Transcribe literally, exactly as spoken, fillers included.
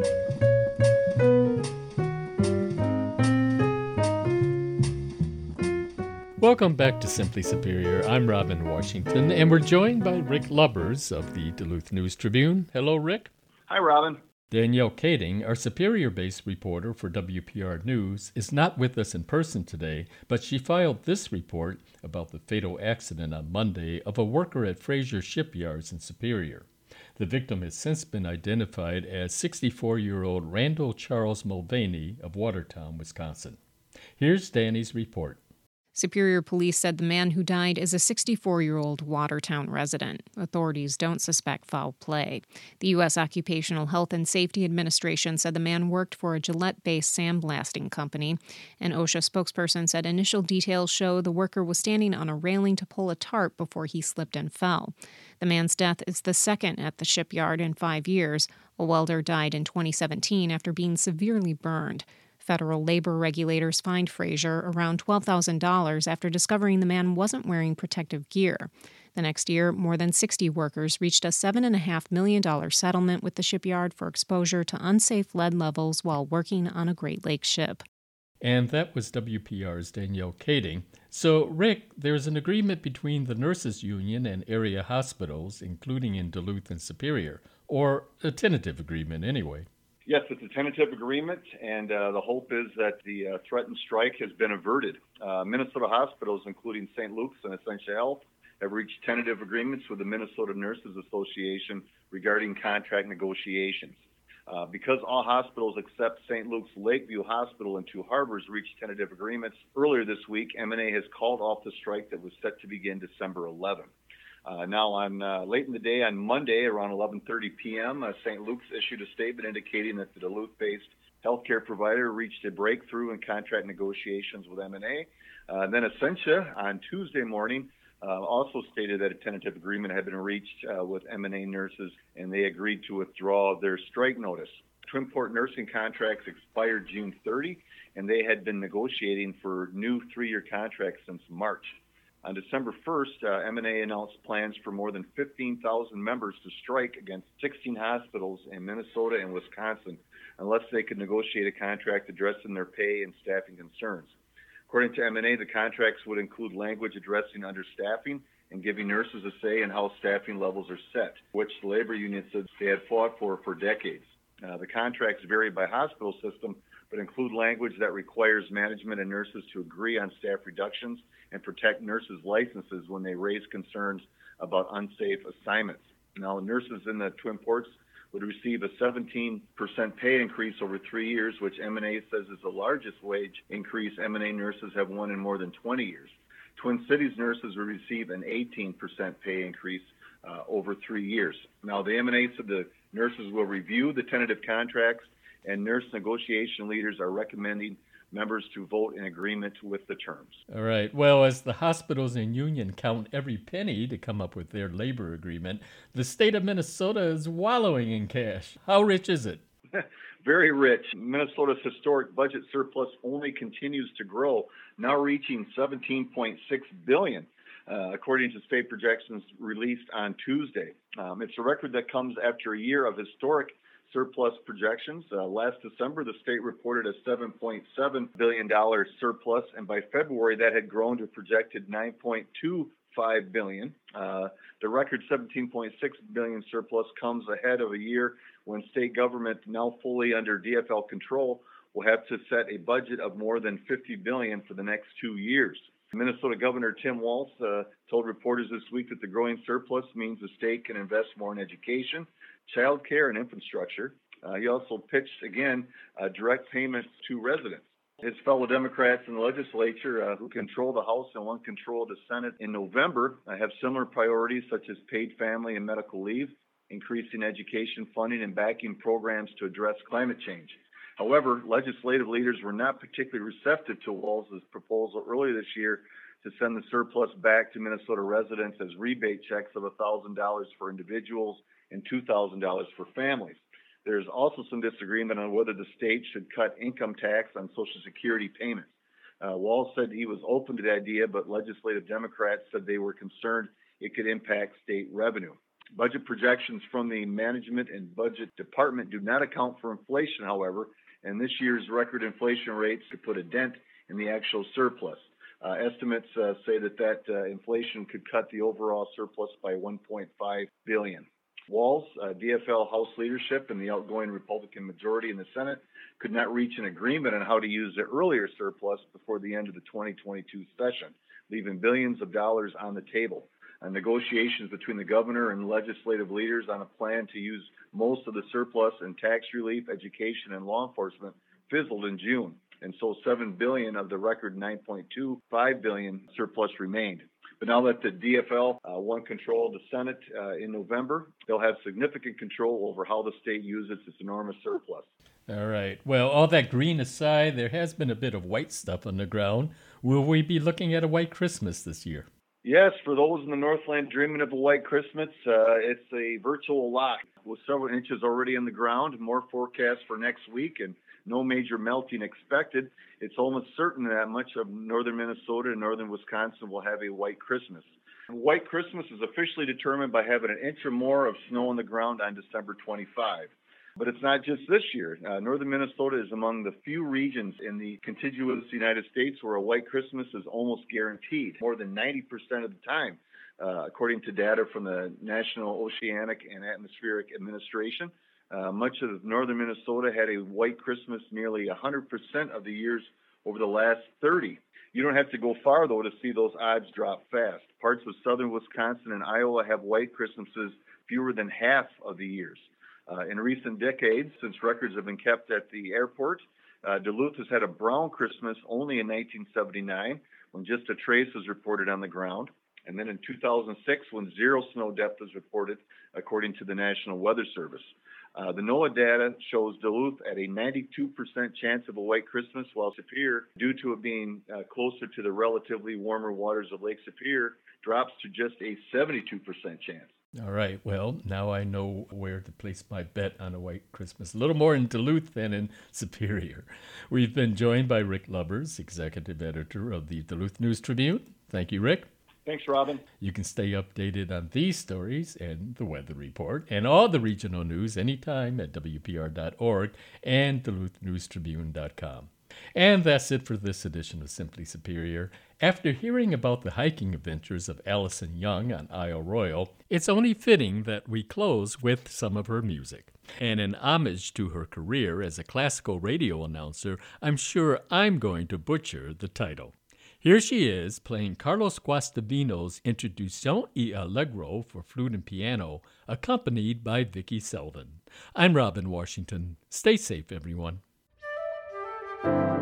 Welcome back to Simply Superior. I'm Robin Washington, and we're joined by Rick Lubbers of the Duluth News-Tribune. Hello, Rick. Hi, Robin. Danielle Kading, our Superior-based reporter for W P R News, is not with us in person today, but she filed this report about the fatal accident on Monday of a worker at Fraser Shipyards in Superior. The victim has since been identified as sixty-four-year-old Randall Charles Mulvaney of Watertown, Wisconsin. Here's Danny's report. Superior Police said the man who died is a sixty-four-year-old Watertown resident. Authorities don't suspect foul play. The U S Occupational Health and Safety Administration said the man worked for a Gillette-based sandblasting company. An OSHA spokesperson said initial details show the worker was standing on a railing to pull a tarp before he slipped and fell. The man's death is the second at the shipyard in five years. A welder died in twenty seventeen after being severely burned. Federal labor regulators fined Fraser around twelve thousand dollars after discovering the man wasn't wearing protective gear. The next year, more than sixty workers reached a seven point five million dollars settlement with the shipyard for exposure to unsafe lead levels while working on a Great Lakes ship. And that was W P R's Danielle Kading. So, Rick, there's an agreement between the Nurses Union and area hospitals, including in Duluth and Superior, or a tentative agreement anyway. Yes, it's a tentative agreement, and uh, the hope is that the uh, threatened strike has been averted. Uh, Minnesota hospitals, including Saint Luke's and Essentia Health, have reached tentative agreements with the Minnesota Nurses Association regarding contract negotiations. Uh, because all hospitals except Saint Luke's Lakeview Hospital and Two Harbors reached tentative agreements earlier this week, M N A has called off the strike that was set to begin December eleventh. Uh, now, on uh, late in the day on Monday, around eleven thirty p.m., uh, Saint Luke's issued a statement indicating that the Duluth-based healthcare provider reached a breakthrough in contract negotiations with M N A. Uh, then Essentia, on Tuesday morning, uh, also stated that a tentative agreement had been reached uh, with M N A nurses, and they agreed to withdraw their strike notice. Twimport nursing contracts expired June thirtieth, and they had been negotiating for new three-year contracts since March. On December first, uh, M N A announced plans for more than fifteen thousand members to strike against sixteen hospitals in Minnesota and Wisconsin unless they could negotiate a contract addressing their pay and staffing concerns. According to M N A, the contracts would include language addressing understaffing and giving nurses a say in how staffing levels are set, which the labor union said they had fought for for decades. Uh, the contracts vary by hospital system, but include language that requires management and nurses to agree on staff reductions and protect nurses' licenses when they raise concerns about unsafe assignments. Now, nurses in the Twin Ports would receive a seventeen percent pay increase over three years, which M N A says is the largest wage increase M N A nurses have won in more than twenty years. Twin Cities nurses would receive an eighteen percent pay increase uh, over three years. Now, the M N A said the nurses will review the tentative contracts, and nurse negotiation leaders are recommending members to vote in agreement with the terms. All right. Well, as the hospitals and union count every penny to come up with their labor agreement, the state of Minnesota is wallowing in cash. How rich is it? Very rich. Minnesota's historic budget surplus only continues to grow, now reaching seventeen point six billion dollars, uh, according to state projections released on Tuesday. Um, it's a record that comes after a year of historic surplus projections. Uh, last December, the state reported a seven point seven billion dollars surplus, and by February, that had grown to a projected nine point two five billion dollars. Uh, the record seventeen point six billion dollars surplus comes ahead of a year when state government, now fully under D F L control, will have to set a budget of more than fifty billion dollars for the next two years. Minnesota Governor Tim Walz uh, told reporters this week that the growing surplus means the state can invest more in education, child care, and infrastructure. Uh, he also pitched, again, uh, direct payments to residents. His fellow Democrats in the legislature, uh, who control the House and won't control the Senate in November, uh, have similar priorities such as paid family and medical leave, increasing education funding, and backing programs to address climate change. However, legislative leaders were not particularly receptive to Walz's proposal earlier this year to send the surplus back to Minnesota residents as rebate checks of one thousand dollars for individuals and two thousand dollars for families. There's also some disagreement on whether the state should cut income tax on Social Security payments. Uh, Walz said he was open to the idea, but legislative Democrats said they were concerned it could impact state revenue. Budget projections from the Management and Budget Department do not account for inflation, however, and this year's record inflation rates could put a dent in the actual surplus. Uh, estimates uh, say that that uh, inflation could cut the overall surplus by one point five billion dollars. Walz, uh, D F L House leadership and the outgoing Republican majority in the Senate could not reach an agreement on how to use the earlier surplus before the end of the twenty twenty-two session, leaving billions of dollars on the table. Uh, negotiations between the governor and legislative leaders on a plan to use most of the surplus in tax relief, education, and law enforcement fizzled in June, and so seven billion dollars of the record nine point two five billion dollars surplus remained. But now that the D F L uh, won control of the Senate uh, in November, they'll have significant control over how the state uses its enormous surplus. All right. Well, all that green aside, there has been a bit of white stuff on the ground. Will we be looking at a white Christmas this year? Yes, for those in the Northland dreaming of a white Christmas, uh, it's a virtual lock with several inches already in the ground, more forecast for next week, and no major melting expected. It's almost certain that much of northern Minnesota and northern Wisconsin will have a white Christmas. White Christmas is officially determined by having an inch or more of snow on the ground on December twenty-fifth. But it's not just this year. Uh, northern Minnesota is among the few regions in the contiguous United States where a white Christmas is almost guaranteed, more than ninety percent of the time, uh, according to data from the National Oceanic and Atmospheric Administration. Uh, much of northern Minnesota had a white Christmas nearly one hundred percent of the years over the last thirty. You don't have to go far, though, to see those odds drop fast. Parts of southern Wisconsin and Iowa have white Christmases fewer than half of the years. Uh, in recent decades, since records have been kept at the airport, uh, Duluth has had a brown Christmas only in nineteen seventy-nine, when just a trace was reported on the ground, and then in two thousand six, when zero snow depth was reported, according to the National Weather Service. Uh, the NOAA data shows Duluth at a ninety-two percent chance of a white Christmas, while Superior, due to it being uh, closer to the relatively warmer waters of Lake Superior, drops to just a seventy-two percent chance. All right. Well, now I know where to place my bet on a white Christmas. A little more in Duluth than in Superior. We've been joined by Rick Lubbers, executive editor of the Duluth News Tribune. Thank you, Rick. Thanks, Robin. You can stay updated on these stories and the weather report and all the regional news anytime at W P R dot org and Duluth News Tribune dot com. And that's it for this edition of Simply Superior. After hearing about the hiking adventures of Allison Young on Isle Royal, it's only fitting that we close with some of her music. And in homage to her career as a classical radio announcer, I'm sure I'm going to butcher the title. Here she is playing Carlos Guastavino's Introduction y Allegro for flute and piano, accompanied by Vicki Selden. I'm Robin Washington. Stay safe, everyone.